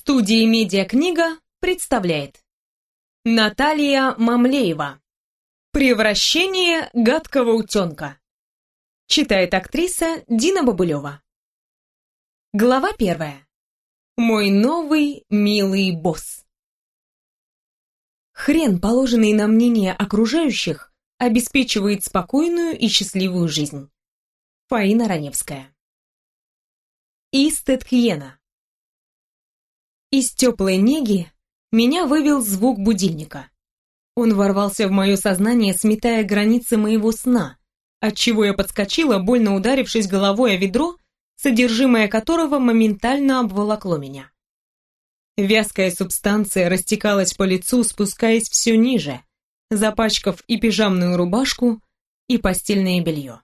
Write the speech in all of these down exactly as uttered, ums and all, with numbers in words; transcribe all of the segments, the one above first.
Студия «Медиакнига» представляет Наталья Мамлеева. «Превращение гадкого утенка». Читает актриса Дина Бобылева. Глава первая. Мой новый милый босс. Хрен, положенный на мнение окружающих, обеспечивает спокойную и счастливую жизнь. Фаина Раневская. Истед Хьена. Из теплой неги меня вывел звук будильника. Он ворвался в мое сознание, сметая границы моего сна, отчего я подскочила, больно ударившись головой о ведро, содержимое которого моментально обволокло меня. Вязкая субстанция растекалась по лицу, спускаясь все ниже, запачкав и пижамную рубашку, и постельное белье.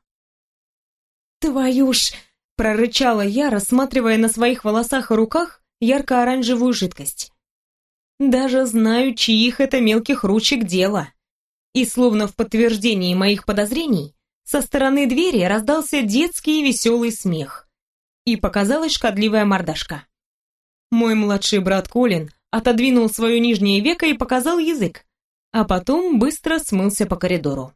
«Твою ж!» — прорычала я, рассматривая на своих волосах и руках ярко-оранжевую жидкость. Даже знаю, чьих это мелких ручек дело. И словно в подтверждении моих подозрений, со стороны двери раздался детский веселый смех. И показалась шкодливая мордашка. Мой младший брат Колин отодвинул свое нижнее веко и показал язык, а потом быстро смылся по коридору.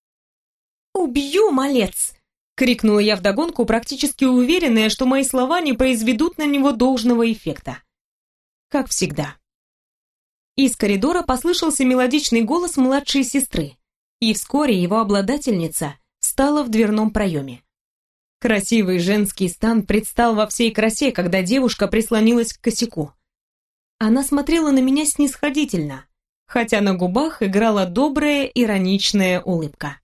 «Убью, малец!» — крикнула я вдогонку, практически уверенная, что мои слова не произведут на него должного эффекта. Как всегда. Из коридора послышался мелодичный голос младшей сестры, и вскоре его обладательница встала в дверном проеме. Красивый женский стан предстал во всей красе, когда девушка прислонилась к косяку. Она смотрела на меня снисходительно, хотя на губах играла добрая ироничная улыбка.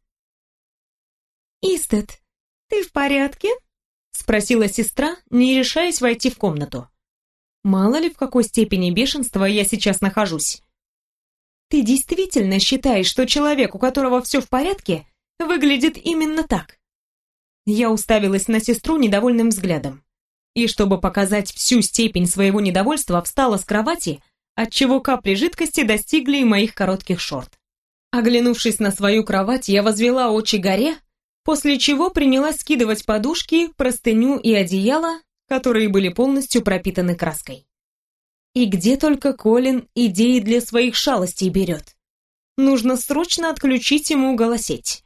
«Истед, ты в порядке?» — спросила сестра, не решаясь войти в комнату. Мало ли в какой степени бешенства я сейчас нахожусь. «Ты действительно считаешь, что человек, у которого все в порядке, выглядит именно так?» Я уставилась на сестру недовольным взглядом. И чтобы показать всю степень своего недовольства, встала с кровати, отчего капли жидкости достигли и моих коротких шорт. Оглянувшись на свою кровать, я возвела очи горе, после чего принялась скидывать подушки, простыню и одеяло, которые были полностью пропитаны краской. И где только Колин идеи для своих шалостей берет. Нужно срочно отключить ему голосеть.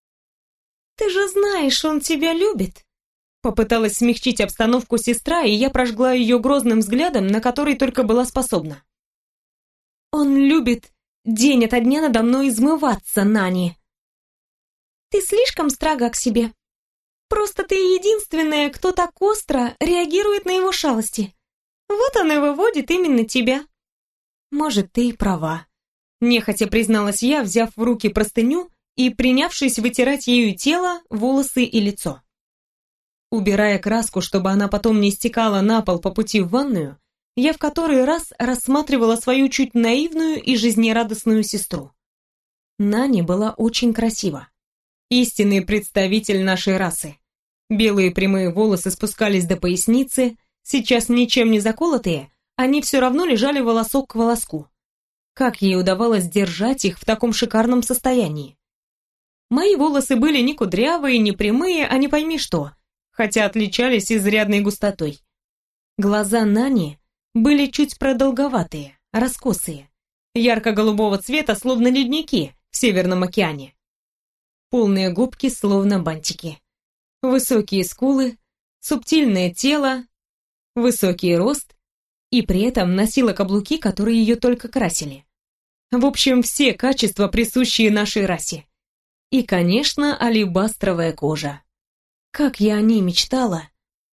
«Ты же знаешь, он тебя любит!» Попыталась смягчить обстановку сестра, и я прожгла ее грозным взглядом, на который только была способна. «Он любит день ото дня надо мной измываться, Нани!» «Ты слишком строга к себе. Просто ты единственная, кто так остро реагирует на его шалости. Вот он и выводит именно тебя». «Может, ты и права», — нехотя призналась я, взяв в руки простыню и принявшись вытирать ею тело, волосы и лицо. Убирая краску, чтобы она потом не стекала на пол по пути в ванную, я в который раз рассматривала свою чуть наивную и жизнерадостную сестру. Нани была очень красива. Истинный представитель нашей расы. Белые прямые волосы спускались до поясницы, сейчас ничем не заколотые, они все равно лежали волосок к волоску. Как ей удавалось держать их в таком шикарном состоянии? Мои волосы были не кудрявые, не прямые, а не пойми что, хотя отличались изрядной густотой. Глаза Нани были чуть продолговатые, раскосые, ярко-голубого цвета, словно ледники в Северном океане. Полные губки, словно бантики. Высокие скулы, субтильное тело, высокий рост, и при этом носила каблуки, которые ее только красили. В общем, все качества, присущие нашей расе. И, конечно, алебастровая кожа. Как я о ней мечтала.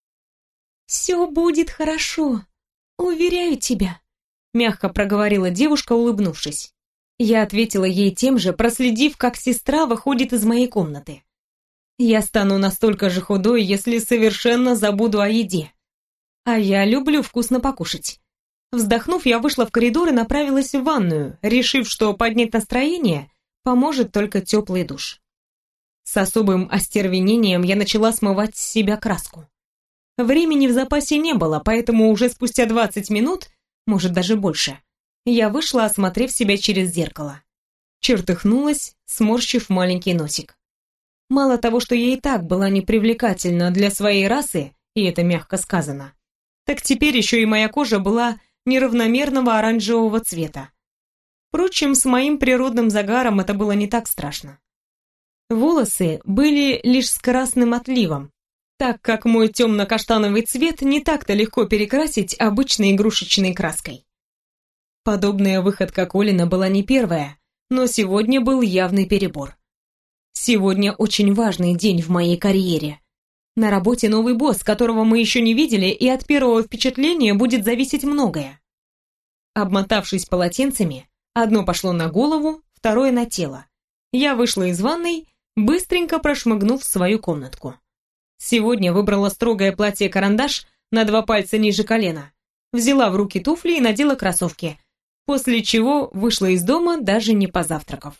«Все будет хорошо, уверяю тебя», — мягко проговорила девушка, улыбнувшись. Я ответила ей тем же, проследив, как сестра выходит из моей комнаты. Я стану настолько же худой, если совершенно забуду о еде. А я люблю вкусно покушать. Вздохнув, я вышла в коридор и направилась в ванную, решив, что поднять настроение поможет только теплый душ. С особым остервенением я начала смывать с себя краску. Времени в запасе не было, поэтому уже спустя двадцать минут, может даже больше, я вышла, осмотрев себя через зеркало. Чертыхнулась, сморщив маленький носик. Мало того, что я и так была непривлекательна для своей расы, и это мягко сказано, так теперь еще и моя кожа была неравномерного оранжевого цвета. Впрочем, с моим природным загаром это было не так страшно. Волосы были лишь с красным отливом, так как мой темно-каштановый цвет не так-то легко перекрасить обычной игрушечной краской. Подобная выходка Колина была не первая, но сегодня был явный перебор. Сегодня очень важный день в моей карьере. На работе новый босс, которого мы еще не видели, и от первого впечатления будет зависеть многое. Обмотавшись полотенцами, одно пошло на голову, второе на тело. Я вышла из ванной, быстренько прошмыгнув в свою комнатку. Сегодня выбрала строгое платье-карандаш на два пальца ниже колена, взяла в руки туфли и надела кроссовки, после чего вышла из дома, даже не позавтракав.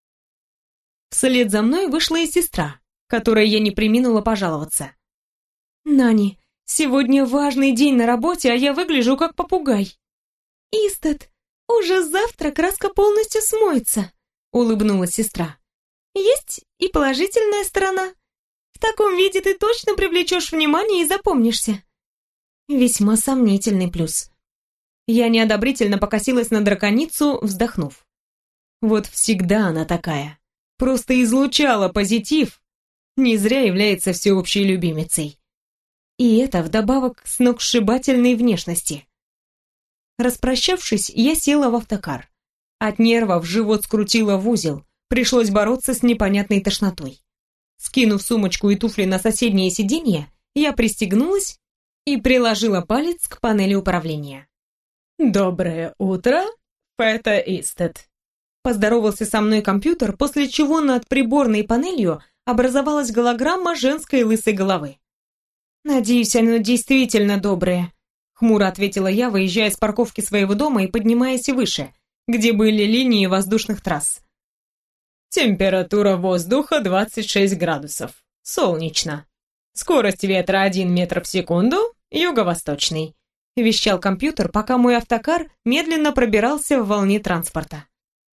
Вслед за мной вышла и сестра, которой я не преминула пожаловаться. «Нани, сегодня важный день на работе, а я выгляжу как попугай». «Истат, уже завтра краска полностью смоется», — улыбнулась сестра. «Есть и положительная сторона. В таком виде ты точно привлечешь внимание и запомнишься». Весьма сомнительный плюс. Я неодобрительно покосилась на драконицу, вздохнув. Вот всегда она такая. Просто излучала позитив. Не зря является всеобщей любимицей. И это вдобавок к сногсшибательной внешности. Распрощавшись, я села в автокар. От нервов живот скрутило в узел, пришлось бороться с непонятной тошнотой. Скинув сумочку и туфли на соседнее сиденье, я пристегнулась и приложила палец к панели управления. «Доброе утро, Фета Истат», — поздоровался со мной компьютер, после чего над приборной панелью образовалась голограмма женской лысой головы. «Надеюсь, оно действительно доброе», — хмуро ответила я, выезжая с парковки своего дома и поднимаясь выше, где были линии воздушных трасс. «Температура воздуха двадцать шесть градусов. Солнечно. Скорость ветра один метр в секунду, юго-восточный», — вещал компьютер, пока мой автокар медленно пробирался в волне транспорта.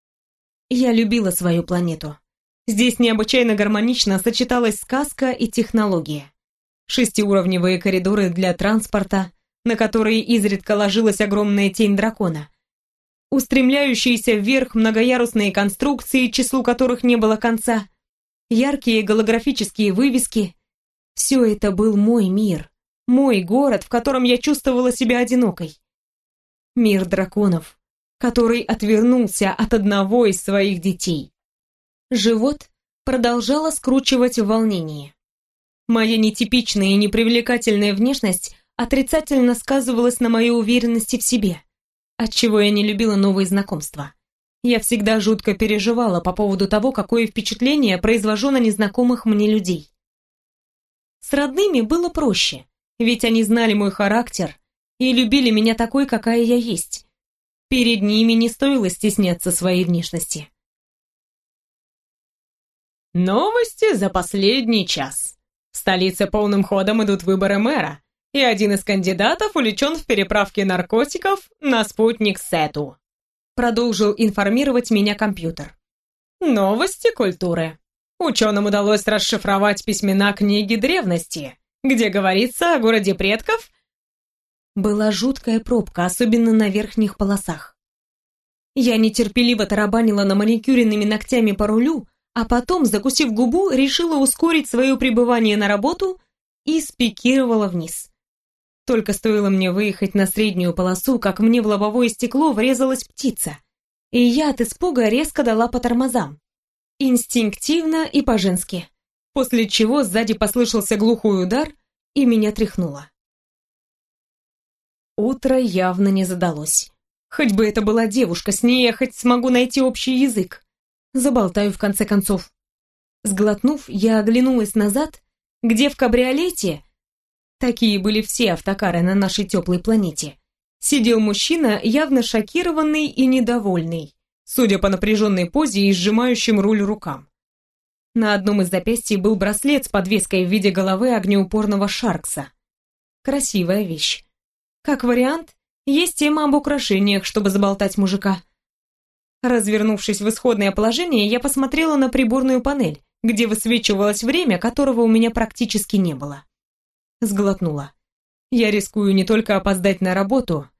Я любила свою планету. Здесь необычайно гармонично сочеталась сказка и технология. Шестиуровневые коридоры для транспорта, на которые изредка ложилась огромная тень дракона. Устремляющиеся вверх многоярусные конструкции, числу которых не было конца. Яркие голографические вывески. Все это был мой мир, мой город, в котором я чувствовала себя одинокой. Мир драконов, который отвернулся от одного из своих детей. Живот продолжало скручивать в волнении. Моя нетипичная и непривлекательная внешность отрицательно сказывалась на моей уверенности в себе, отчего я не любила новые знакомства. Я всегда жутко переживала по поводу того, какое впечатление произвожу на незнакомых мне людей. С родными было проще, ведь они знали мой характер и любили меня такой, какая я есть. Перед ними не стоило стесняться своей внешности. Новости за последний час. В столице полным ходом идут выборы мэра, и один из кандидатов увлечен в переправке наркотиков на спутник Сету. Продолжил информировать меня компьютер. Новости культуры. Ученым удалось расшифровать письмена книги древности, где говорится о городе предков. Была жуткая пробка, особенно на верхних полосах. Я нетерпеливо тарабанила на маникюренными ногтями по рулю, а потом, закусив губу, решила ускорить свое пребывание на работу и спикировала вниз. Только стоило мне выехать на среднюю полосу, как мне в лобовое стекло врезалась птица, и я от испуга резко дала по тормозам. Инстинктивно и по-женски, после чего сзади послышался глухой удар, и меня тряхнуло. Утро явно не задалось. Хоть бы это была девушка, с ней я хоть смогу найти общий язык. Заболтаю в конце концов. Сглотнув, я оглянулась назад, где в кабриолете, такие были все автокары на нашей теплой планете, сидел мужчина, явно шокированный и недовольный, судя по напряженной позе и сжимающим руль рукам. На одном из запястий был браслет с подвеской в виде головы огнеупорного Шаркса. Красивая вещь. Как вариант, есть тема об украшениях, чтобы заболтать мужика. Развернувшись в исходное положение, я посмотрела на приборную панель, где высвечивалось время, которого у меня практически не было. Сглотнула. Я рискую не только опоздать на работу,